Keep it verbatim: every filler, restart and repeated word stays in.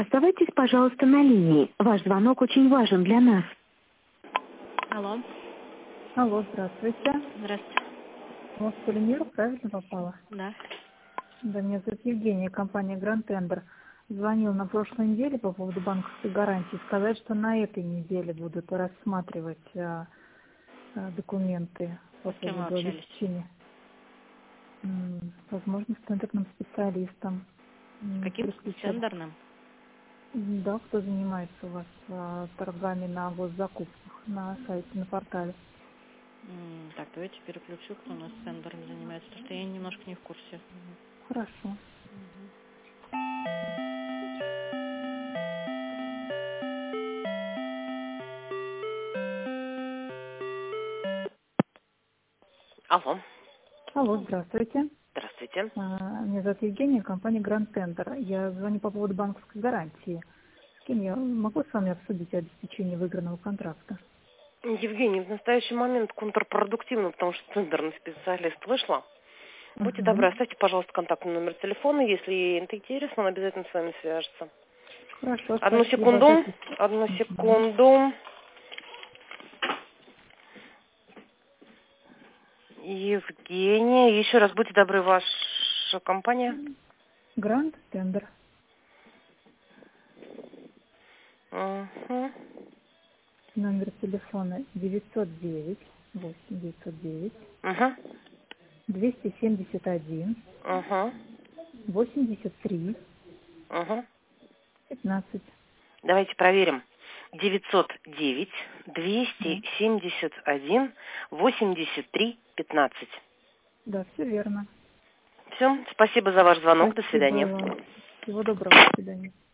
Оставайтесь, пожалуйста, на линии. Ваш звонок очень важен для нас. Алло. Алло, здравствуйте. Здравствуйте. У вас полимер правильно попала? Да. Да, меня зовут Евгения, компания Grand Tender. Звонил на прошлой неделе по поводу банковской гарантии. Сказать, что на этой неделе будут рассматривать а, а, документы по С кем вы поводу общались? обеспечения. М, Возможно, с тендерным специалистом. М, Каким переключать. тендерным? Да, кто занимается у вас а, торгами на госзакупках на сайте, на портале. М, Так, давайте переключу, кто у нас тендером занимается, потому что я немножко не в курсе. Хорошо. Алло. Алло, здравствуйте. Здравствуйте. А, Меня зовут Евгения, компания Grand Tender. Я звоню по поводу банковской гарантии. С кем я могу с вами обсудить обеспечение выигранного контракта? Евгений, в настоящий момент контрпродуктивно, потому что тендерный специалист вышла. Будьте Угу. добры, оставьте, пожалуйста, контактный номер телефона. Если ей это интересно, он обязательно с вами свяжется. Хорошо, Одну спасибо. секунду. Запись. Одну Мгм. секунду. Евгения, еще раз будьте добры, ваша компания. Grand Tender. Угу. Номер телефона девятьсот девять восемь девятьсот девять Угу. двести семьдесят один Угу. восемьдесят три Угу. пятнадцать. Давайте проверим. девятьсот девять Да, двести семьдесят один восемьдесят три пятнадцать. да, все верно. Все, спасибо за ваш звонок. До Спасибо свидания. вам. Всего доброго. До свидания.